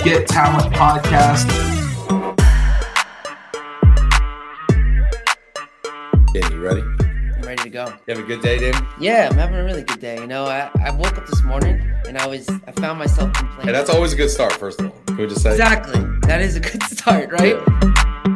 Get Talent Podcast. Danny, you ready? I'm ready to go. You have a good day, Danny? Yeah, I'm having a really good day. You know, I woke up this morning and I found myself complaining. Hey, that's always a good start, first of all. Can we just say? Exactly. That is a good start, right? Yeah.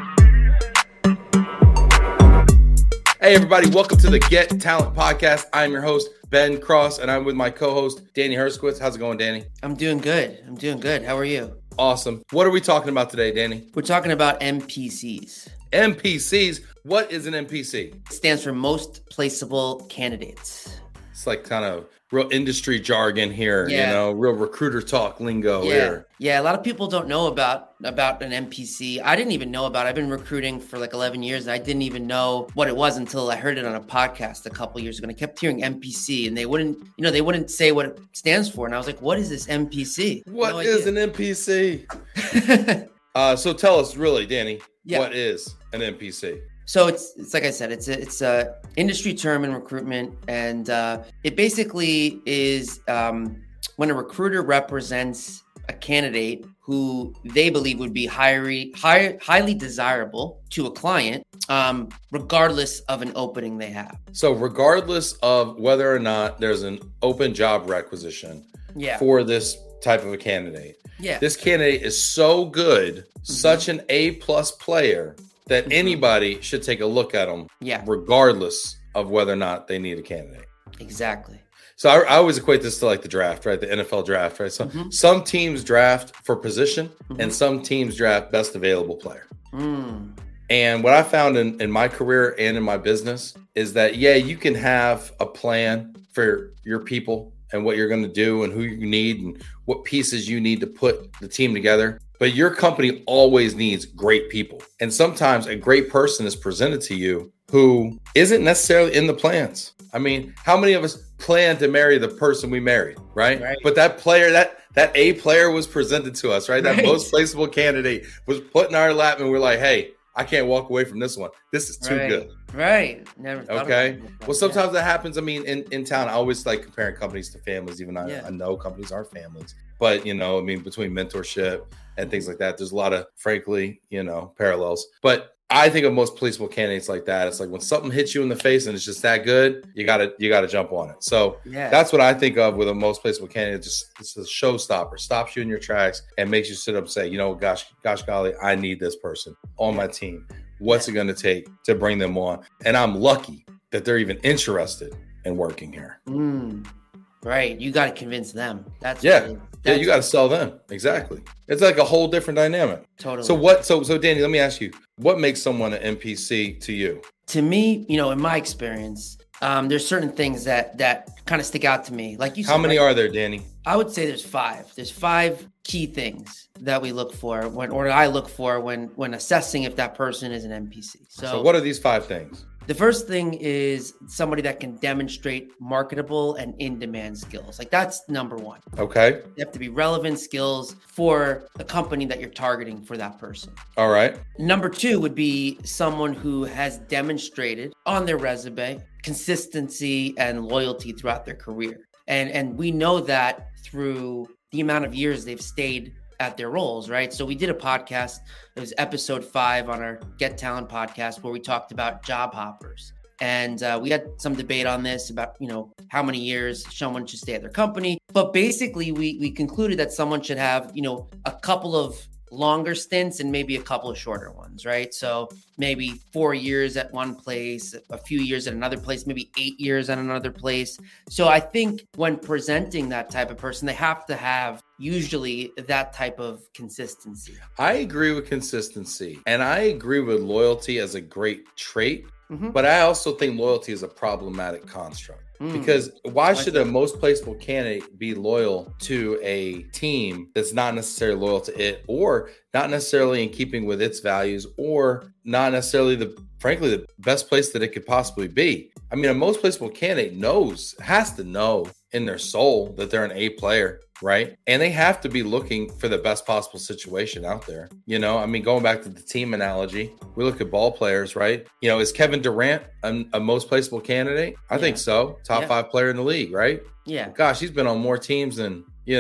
Hey, everybody. Welcome to the Get Talent Podcast. I'm your host, Ben Cross, and I'm with my co-host, Danny Herskowitz. How's it going, Danny? I'm doing good. How are you? Awesome. What are we talking about today, Danny? We're talking about MPCs. MPCs. What is an MPC? It stands for Most Placeable Candidates. It's like kind of real industry jargon here, Yeah. you know, real recruiter talk lingo here. Yeah, a lot of people don't know about an MPC. I didn't even know about it. I've been recruiting for like 11 years, and I didn't even know what it was until I heard it on a podcast a couple years ago. And I kept hearing MPC, and they wouldn't say what it stands for. And I was like, what is this MPC? What is an MPC? So tell us really, Danny, what is an MPC? So it's like I said, it's a industry term in recruitment, and it basically is when a recruiter represents a candidate who they believe would be highly desirable to a client, regardless of an opening they have. So regardless of whether or not there's an open job requisition for this type of a candidate, this candidate is so good, such an A+ player, that anybody should take a look at them, regardless of whether or not they need a candidate. Exactly. So I always equate this to like the draft, right? The NFL draft, right? So some teams draft for position and some teams draft best available player. And what I found in my career and in my business is that, you can have a plan for your people and what you're going to do and who you need and what pieces you need to put the team together. But your company always needs great people. And sometimes a great person is presented to you who isn't necessarily in the plans. I mean, how many of us plan to marry the person we married, right? But that player, that A player was presented to us, right? That most placeable candidate was put in our lap and we're like, hey, I can't walk away from this one. This is too good. Right. Never thought okay. About it. Well, sometimes that happens. I mean, in town, I always like comparing companies to families, even I know companies aren't families. But, between mentorship and things like that, there's a lot of, frankly, parallels. But I think of most placeable candidates like that. It's like when something hits you in the face and it's just that good, you gotta jump on it. So that's what I think of with a most placeable candidate. It's a showstopper, stops you in your tracks and makes you sit up and say, gosh golly, I need this person on my team. What's it going to take to bring them on? And I'm lucky that they're even interested in working here. Right. You got to convince them. You got to sell them. Exactly. It's like a whole different dynamic. Totally. So Danny, let me ask you, what makes someone an MPC to you? To me, in my experience, there's certain things that kind of stick out to me. Like you said, how many are there, Danny? I would say there's 5. There's 5 key things that we look for I look for when assessing if that person is an MPC. So what are these 5 things? The first thing is somebody that can demonstrate marketable and in-demand skills. Like that's number 1. Okay. You have to be relevant skills for the company that you're targeting for that person. All right. Number 2 would be someone who has demonstrated on their resume consistency and loyalty throughout their career. And we know that through the amount of years they've stayed at their roles, right? So we did a podcast, it was episode 5 on our Get Talent podcast, where we talked about job hoppers. And we had some debate on this about, how many years someone should stay at their company. But basically we concluded that someone should have, a couple of longer stints and maybe a couple of shorter ones, right? So maybe 4 years at one place, a few years at another place, maybe 8 years at another place. So I think when presenting that type of person, they have to have usually that type of consistency. I agree with consistency, and I agree with loyalty as a great trait, but I also think loyalty is a problematic construct. Because why should a most placeable candidate be loyal to a team that's not necessarily loyal to it, or not necessarily in keeping with its values, or not necessarily the best place that it could possibly be? I mean, a most placeable candidate has to know in their soul that they're an A player, right? And they have to be looking for the best possible situation out there. Going back to the team analogy, we look at ball players, right? Is Kevin Durant a most placeable candidate? I think so. Top 5 player in the league, right? Yeah. Gosh, he's been on more teams than,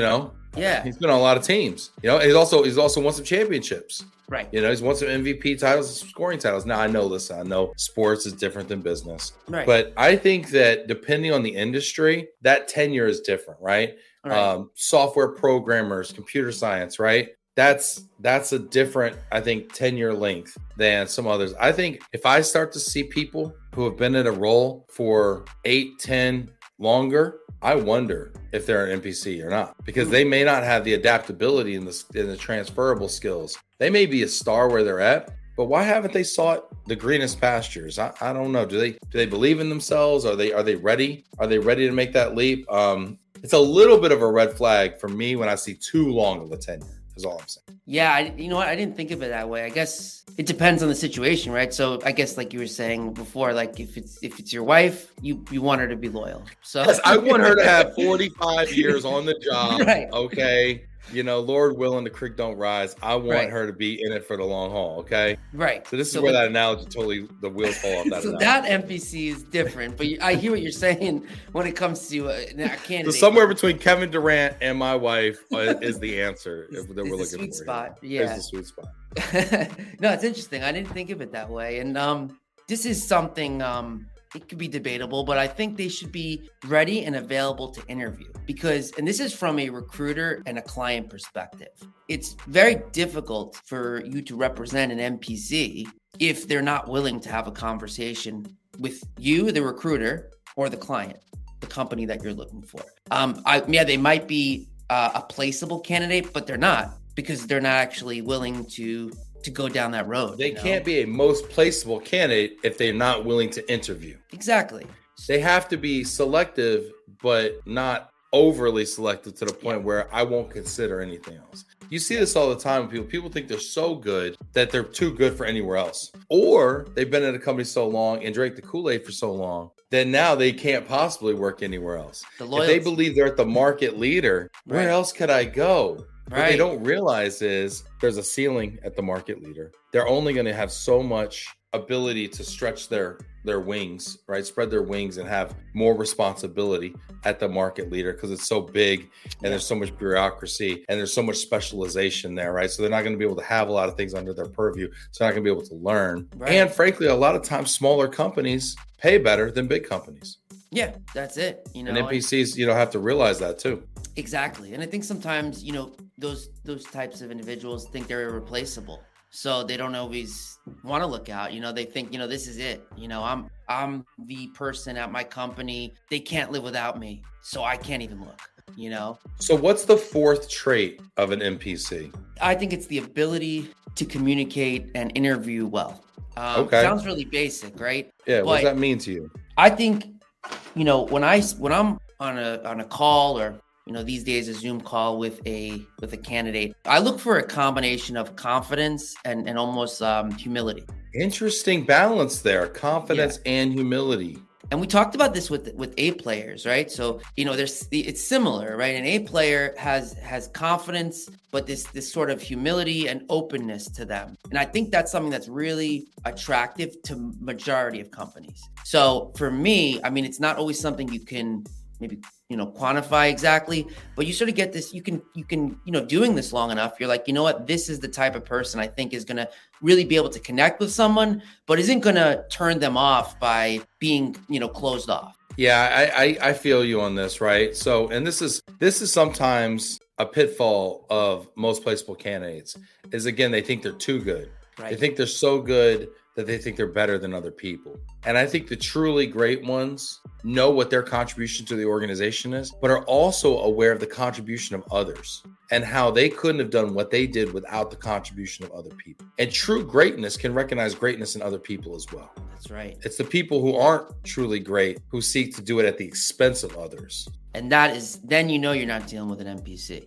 Yeah. He's been on a lot of teams. He's also won some championships. Right. He's won some MVP titles and some scoring titles. Now, I know sports is different than business. Right. But I think that depending on the industry, that tenure is different, right? Right. Software programmers, computer science, right? That's a different, I think, tenure length than some others. I think if I start to see people who have been in a role for 8, 10 longer, I wonder if they're an NPC or not, because they may not have the adaptability and the transferable skills. They may be a star where they're at, but why haven't they sought the greenest pastures? I don't know. Do they believe in themselves? Are they ready? Are they ready to make that leap? It's a little bit of a red flag for me when I see too long of a tenure. Is all I'm saying. Yeah, you know what? I didn't think of it that way. I guess it depends on the situation, right? So I guess, like you were saying before, like if it's your wife, you want her to be loyal. So yes, I want her to have 45 years on the job. Right. Okay. Lord willing, the creek don't rise. I want her to be in it for the long haul. Okay. Right. So this is where that analogy the wheels fall off that. So that NPC is different, but I hear what you're saying when it comes to a candidate. So somewhere between Kevin Durant and my wife is the answer that we're looking for. Sweet spot. Here. Yeah. It's the sweet spot. No, it's interesting. I didn't think of it that way. And this is something it could be debatable, but I think they should be ready and available to interview and this is from a recruiter and a client perspective. It's very difficult for you to represent an NPC if they're not willing to have a conversation with you, the recruiter, or the client, the company that you're looking for. They might be a placeable candidate, but they're not, because they're not actually willing to go down that road. They can't be a most placeable candidate if they're not willing to interview. Exactly. They have to be selective, but not overly selective to the point where I won't consider anything else. You see this all the time with people think they're so good that they're too good for anywhere else, or they've been at a company so long and drank the Kool-Aid for so long that now they can't possibly work anywhere else. If they believe they're at the market leader, where else could I go? What they don't realize is there's a ceiling at the market leader. They're only going to have so much ability to stretch their wings, right? Spread their wings and have more responsibility at the market leader, because it's so big and there's so much bureaucracy and there's so much specialization there, right? So they're not going to be able to have a lot of things under their purview. So they're not going to be able to learn. Right. And frankly, a lot of times smaller companies pay better than big companies. Yeah, that's it. And NPCs, have to realize that too. Exactly. And I think sometimes, those types of individuals think they're irreplaceable. So they don't always want to look out. They think, this is it. I'm the person at my company. They can't live without me. So I can't even look, So what's the fourth trait of an NPC? I think it's the ability to communicate and interview well. Okay. Sounds really basic, right? Yeah. What does that mean to you? I think, when I'm on a call, or these days a Zoom call with a candidate, I look for a combination of confidence and almost humility. Interesting balance there, confidence and humility. And we talked about this with A players, right? So, it's similar, right? An A player has confidence, but this sort of humility and openness to them. And I think that's something that's really attractive to majority of companies. So for me, it's not always something you can maybe, quantify exactly, but you sort of get this, you can, doing this long enough, you're like, this is the type of person I think is going to really be able to connect with someone, but isn't going to turn them off by being, closed off. Yeah, I feel you on this, right? So, and this is sometimes a pitfall of most placeable candidates is, again, they think they're too good. Right. They think they're so good that they think they're better than other people. And I think the truly great ones know what their contribution to the organization is, but are also aware of the contribution of others and how they couldn't have done what they did without the contribution of other people. And true greatness can recognize greatness in other people as well. That's right. It's the people who aren't truly great who seek to do it at the expense of others. And that is, then you're not dealing with an NPC.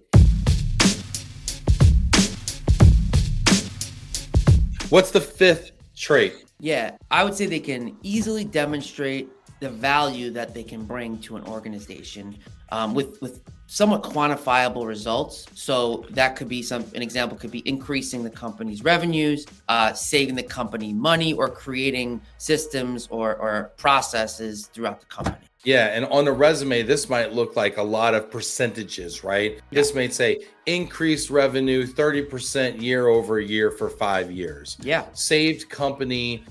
What's the fifth trait? Yeah, I would say they can easily demonstrate the value that they can bring to an organization with somewhat quantifiable results. So that could be an example could be increasing the company's revenues, saving the company money, or creating systems or processes throughout the company. Yeah. And on the resume, this might look like a lot of percentages, right? Yeah. This may say increased revenue 30% year over year for 5 years. Yeah. Saved company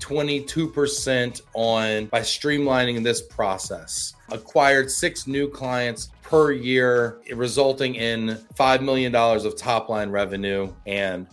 22% by streamlining this process. Acquired 6 new clients per year, resulting in $5 million of top line revenue and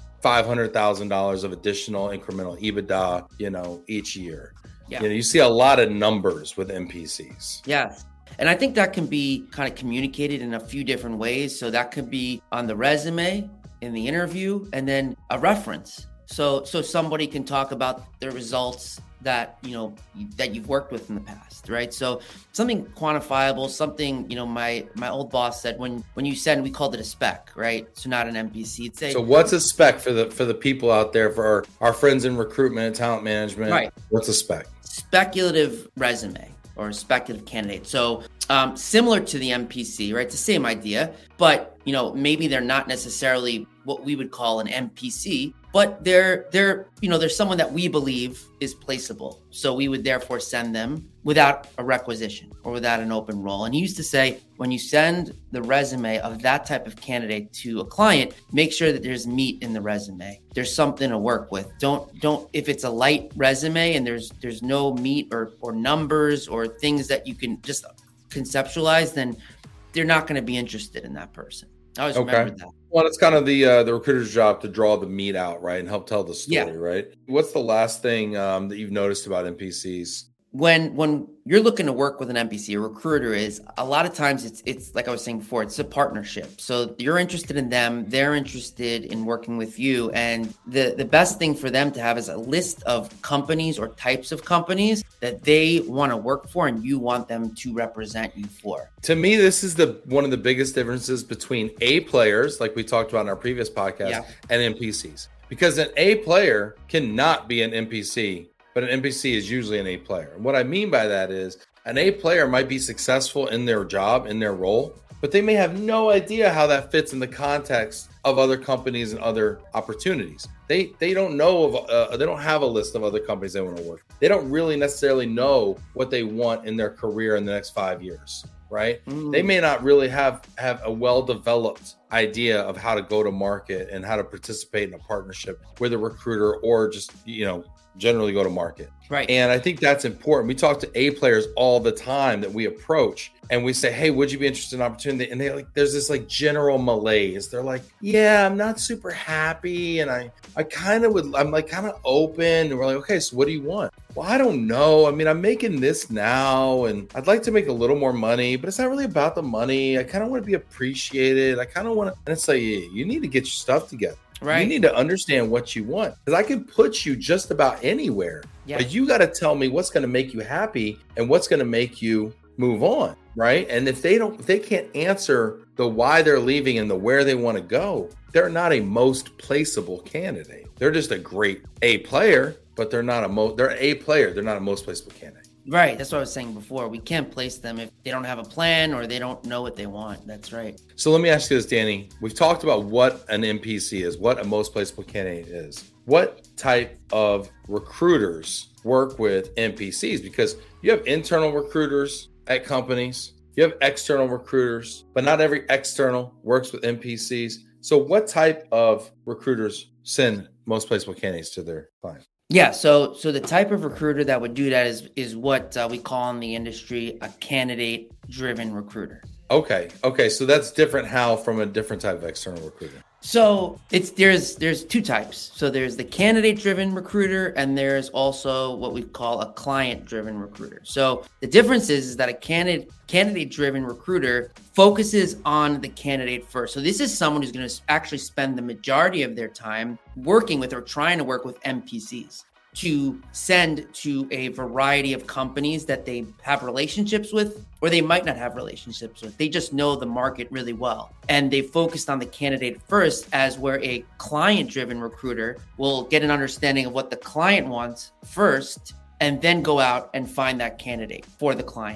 $500,000 of additional incremental EBITDA, each year. Yeah. You see a lot of numbers with NPCs. Yes. And I think that can be kind of communicated in a few different ways. So that could be on the resume, in the interview, and then a reference. So somebody can talk about their results that you've worked with in the past, right? So something quantifiable, something, my old boss said when you send, we called it a spec, right? So not an NPC. It'd say, so what's a spec for the people out there, for our friends in recruitment and talent management? Right. What's a spec? Speculative resume or speculative candidate. So similar to the NPC, right? It's the same idea, but maybe they're not necessarily what we would call an NPC, but they're someone that we believe is placeable. So we would therefore send them without a requisition or without an open role. And he used to say, when you send the resume of that type of candidate to a client, make sure that there's meat in the resume. There's something to work with. Don't if it's a light resume and there's no meat or numbers or things that you can just conceptualize, then they're not going to be interested in that person. I always remember that. Well, it's kind of the recruiter's job to draw the meat out, right, and help tell the story, right? What's the last thing that you've noticed about NPCs? When you're looking to work with an NPC, a recruiter is a lot of times it's like I was saying before, it's a partnership. So you're interested in them, they're interested in working with you, and the best thing for them to have is a list of companies or types of companies that they want to work for and you want them to represent you for. To me, this is one of the biggest differences between A players, like we talked about in our previous podcast, and NPCs. Because an A player cannot be an NPC, but an NPC is usually an A player. And what I mean by that is an A player might be successful in their job, in their role, but they may have no idea how that fits in the context of other companies and other opportunities. They don't know they don't have a list of other companies they want to work. They don't really necessarily know what they want in their career in the next 5 years, right? They may not really have a well-developed idea of how to go to market and how to participate in a partnership with a recruiter or just, generally go to market. Right. And I think that's important. We talk to A players all the time that we approach and we say, hey, would you be interested in opportunity? And there's this general malaise. They're like, yeah, I'm not super happy. And I'm kind of open. And we're like, okay, so what do you want? Well, I don't know. I mean, I'm making this now and I'd like to make a little more money, but it's not really about the money. I kind of want to be appreciated. I kind of want to, and it's like, you need to get your stuff together. Right. You need to understand what you want, because I can put you just about anywhere, but you got to tell me what's going to make you happy and what's going to make you move on. Right. And if they can't answer the why they're leaving and the where they want to go, they're not a most placeable candidate. They're just a great A player, but they're an A player. They're not a most placeable candidate. Right. That's what I was saying before. We can't place them if they don't have a plan or they don't know what they want. That's right. So let me ask you this, Danny. We've talked about what an NPC is, what a most placeable candidate is. What type of recruiters work with NPCs? Because you have internal recruiters at companies, you have external recruiters, but not every external works with NPCs. So what type of recruiters send most placeable candidates to their clients? Yeah, so the type of recruiter that would do that is what we call in the industry a candidate-driven recruiter. Okay, so that's different from a different type of external recruiter. So there's two types. So there's the candidate-driven recruiter, and there's also what we call a client-driven recruiter. So the difference is that a candidate-driven recruiter focuses on the candidate first. So this is someone who's going to actually spend the majority of their time working with or trying to work with NPCs to send to a variety of companies that they have relationships with, or they might not have relationships with. They just know the market really well. And they focused on the candidate first, as where a client-driven recruiter will get an understanding of what the client wants first, and then go out and find that candidate for the client.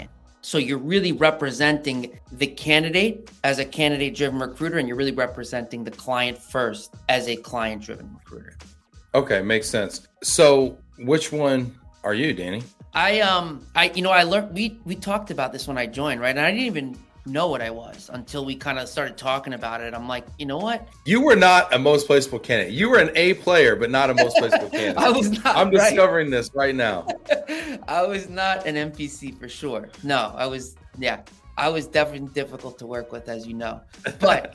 So you're really representing the candidate as a candidate-driven recruiter, and you're really representing the client first as a client-driven recruiter. Okay, makes sense. So which one are you, Danny? I learned, we talked about this when I joined, right? And I didn't even know what I was until we kind of started talking about it. I'm like, you know what? You were not a most placeable candidate. You were an A player, but not a most placeable candidate. I was not. I'm discovering this right now. I was not an MPC for sure. No, I was definitely difficult to work with, as you know. But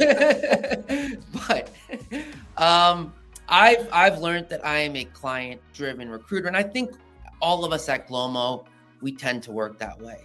I've learned that I am a client-driven recruiter, and I think all of us at Glomo, we tend to work that way.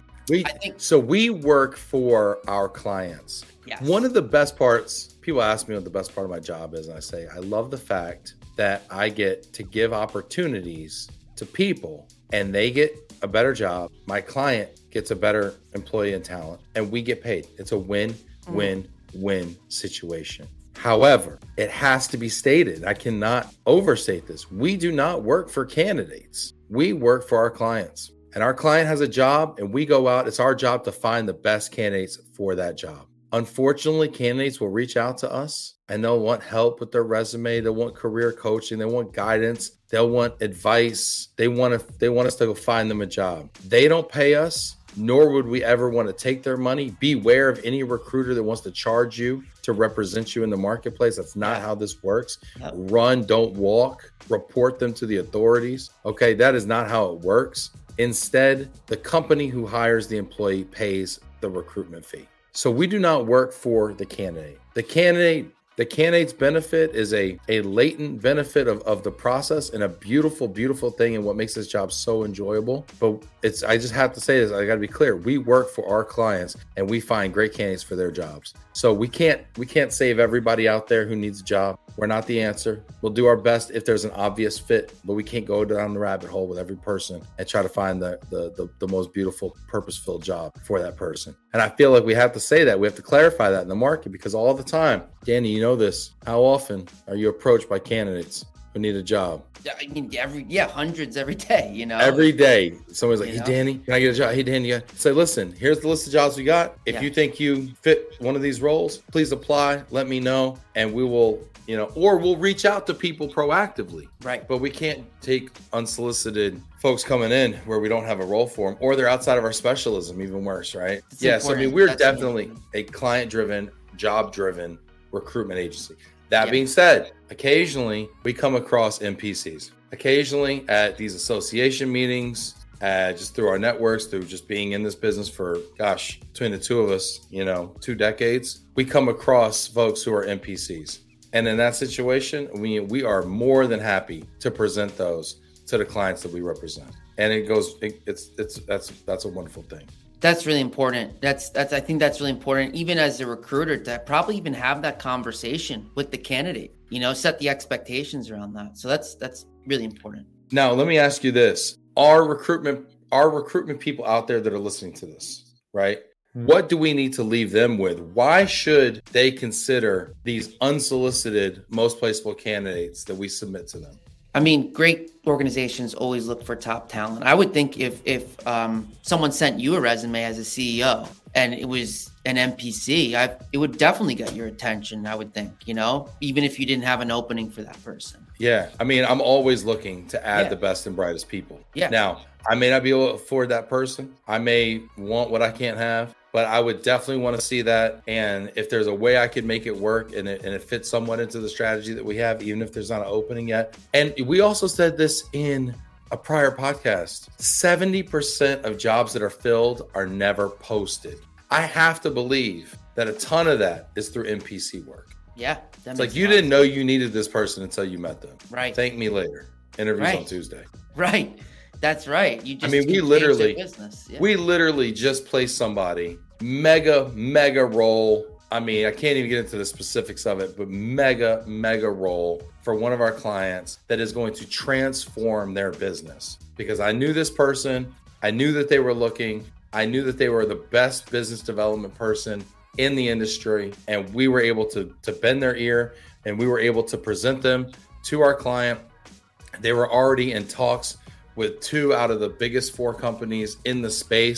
We work for our clients. Yes. One of the best parts, people ask me what the best part of my job is, and I say, I love the fact that I get to give opportunities to people and they get a better job. My client gets a better employee and talent, and we get paid. It's a win-win-win situation. However, it has to be stated, I cannot overstate this. We do not work for candidates. We work for our clients. And our client has a job and we go out. It's our job to find the best candidates for that job. Unfortunately, candidates will reach out to us and they'll want help with their resume. They'll want career coaching. They want guidance. They'll want advice. They want us to go find them a job. They don't pay us, nor would we ever want to take their money. Beware of any recruiter that wants to charge you to represent you in the marketplace. That's not how this works. Run, don't walk. Report them to the authorities. Okay, that is not how it works. Instead, the company who hires the employee pays the recruitment fee. So we do not work for the candidate. The candidate's benefit is a latent benefit of the process and a beautiful, beautiful thing, and what makes this job so enjoyable. But I just have to say this, I gotta be clear. We work for our clients and we find great candidates for their jobs. So we can't save everybody out there who needs a job. We're not the answer. We'll do our best if there's an obvious fit, but we can't go down the rabbit hole with every person and try to find the most beautiful, purpose-filled job for that person. And I feel like we have to say that. We have to clarify that in the market, because all the time, Danny, you know this, how often are you approached by candidates who need a job? I mean, hundreds every day, you know? Every day. Someone's like, hey, Danny, can I get a job? Hey, Danny, say, listen, here's the list of jobs we got. If you think you fit one of these roles, please apply. Let me know. And we will, or we'll reach out to people proactively. Right. But we can't take unsolicited folks coming in where we don't have a role for them, or they're outside of our specialism, even worse, right? Yes. I mean, we're definitely a client-driven, job-driven recruitment agency. That being said, occasionally we come across MPCs. Occasionally at these association meetings, just through our networks, through just being in this business for, between the two of us, 2 decades, we come across folks who are MPCs. And in that situation, we are more than happy to present those to the clients that we represent. And that's a wonderful thing. That's really important. I think that's really important, even as a recruiter, to probably even have that conversation with the candidate, set the expectations around that. So that's really important. Now, let me ask you this. Our recruitment people out there that are listening to this, right? What do we need to leave them with? Why should they consider these unsolicited, most placeable candidates that we submit to them? I mean, great organizations always look for top talent. I would think if someone sent you a resume as a CEO and it was an MPC, it would definitely get your attention, I would think, even if you didn't have an opening for that person. Yeah. I mean, I'm always looking to add the best and brightest people. Yeah. Now, I may not be able to afford that person. I may want what I can't have, but I would definitely want to see that. And if there's a way I could make it work and it fits somewhat into the strategy that we have, even if there's not an opening yet. And we also said this in a prior podcast, 70% of jobs that are filled are never posted. I have to believe that a ton of that is through MPC work. Yeah. It's like you didn't know you needed this person until you met them. Right. Thank me later. Interviews on Tuesday. Right. That's right. we literally just placed somebody, mega role. I mean, I can't even get into the specifics of it, but mega role for one of our clients that is going to transform their business. Because I knew this person, I knew that they were looking, I knew that they were the best business development person in the industry, and we were able to bend their ear, and we were able to present them to our client. They were already in talks with 2 out of the biggest 4 companies in the space.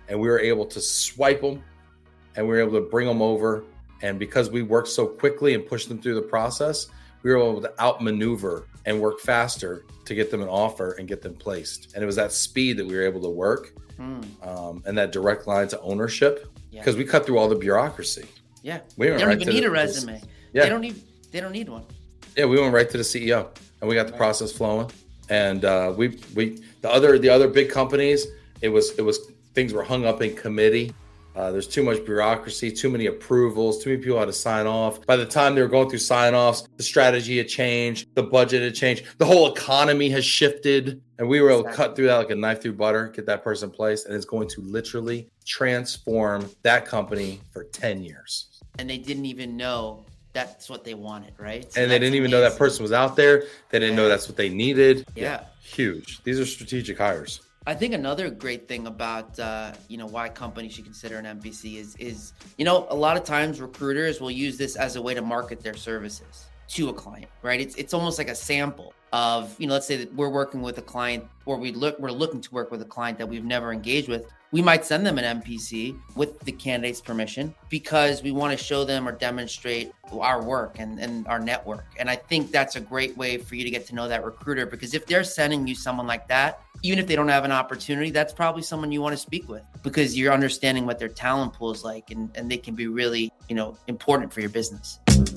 and we were able to swipe them, and we were able to bring them over. And because we worked so quickly and pushed them through the process, we were able to outmaneuver and work faster to get them an offer and get them placed. And it was that speed that we were able to work, and that direct line to ownership, because we cut through all the bureaucurcy. Yeah, we don't even need a resume. They don't need one. Yeah, we went right to the CEO, and we got the process flowing. And the other big companies, it was things were hung up in committee. There's too much bureaucracy, too many approvals, too many people had to sign off. By the time they were going through sign-offs, the strategy had changed, the budget had changed, the whole economy has shifted, and we were able to cut through that like a knife through butter, get that person placed, and it's going to literally transform that company for 10 years. And they didn't even know that's what they wanted, right? So and they didn't even know that person was out there. They didn't know that's what they needed. Yeah. Huge. These are strategic hires. I think another great thing about, why companies should consider an MPC is, a lot of times recruiters will use this as a way to market their services to a client, right? It's almost like a sample of, let's say that we're working with a client, or we're looking to work with a client that we've never engaged with. We might send them an MPC with the candidate's permission because we want to show them or demonstrate our work and our network. And I think that's a great way for you to get to know that recruiter, because if they're sending you someone like that, even if they don't have an opportunity, that's probably someone you want to speak with, because you're understanding what their talent pool is like, and they can be really, important for your business.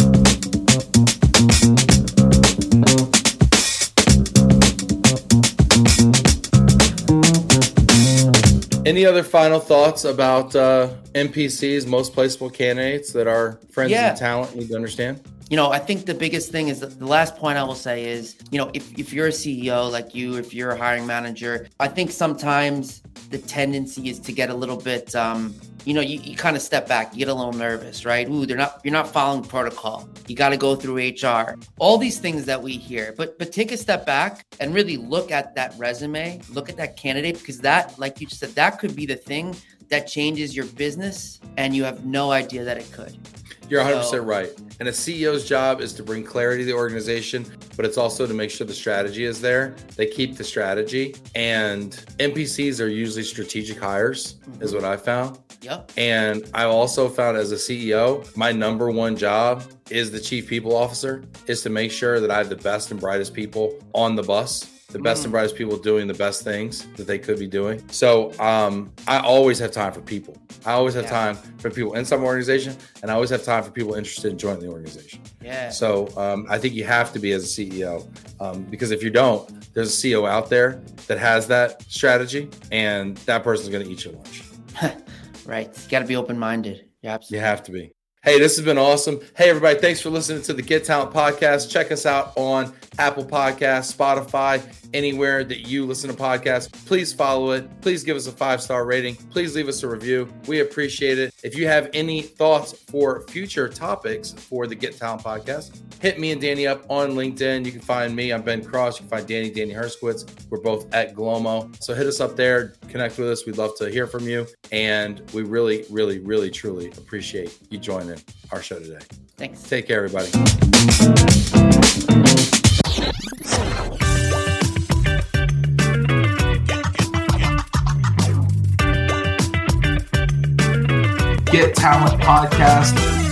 Any other final thoughts about MPCs, most placeable candidates, that our friends in talent need to understand? I think the biggest thing is the last point I will say is, if you're a CEO like you, if you're a hiring manager, I think sometimes the tendency is to get a little bit, you kind of step back, you get a little nervous, right? Ooh, you're not following protocol. You got to go through HR, all these things that we hear, but take a step back and really look at that resume, look at that candidate, because that, like you just said, that could be the thing that changes your business, and you have no idea that it could. You're 100% right. And a CEO's job is to bring clarity to the organization, but it's also to make sure the strategy is there. They keep the strategy, and MPCs are usually strategic hires, is what I found. Yep. And I also found, as a CEO, my number one job is the chief people officer, is to make sure that I have the best and brightest people on the bus, the best and brightest people doing the best things that they could be doing. So I always have time for people. I always have time for people inside my organization, and I always have time for people interested in joining the organization. Yeah. So I think you have to be, as a CEO, because if you don't, there's a CEO out there that has that strategy, and that person's going to eat your lunch. Right. You got to be open-minded. You have to be. Hey, this has been awesome. Hey, everybody, thanks for listening to the Get Talent Podcast. Check us out on Apple Podcasts, Spotify, anywhere that you listen to podcasts. Please follow it. Please give us a 5-star rating. Please leave us a review. We appreciate it. If you have any thoughts for future topics for the Get Talent Podcast, hit me and Danny up on LinkedIn. You can find me. I'm Ben Cross. You can find Danny Herskowitz. We're both at Glomo. So hit us up there. Connect with us. We'd love to hear from you. And we really, really, really, truly appreciate you joining our show today. Thanks. Take care, everybody. Get Talent Podcast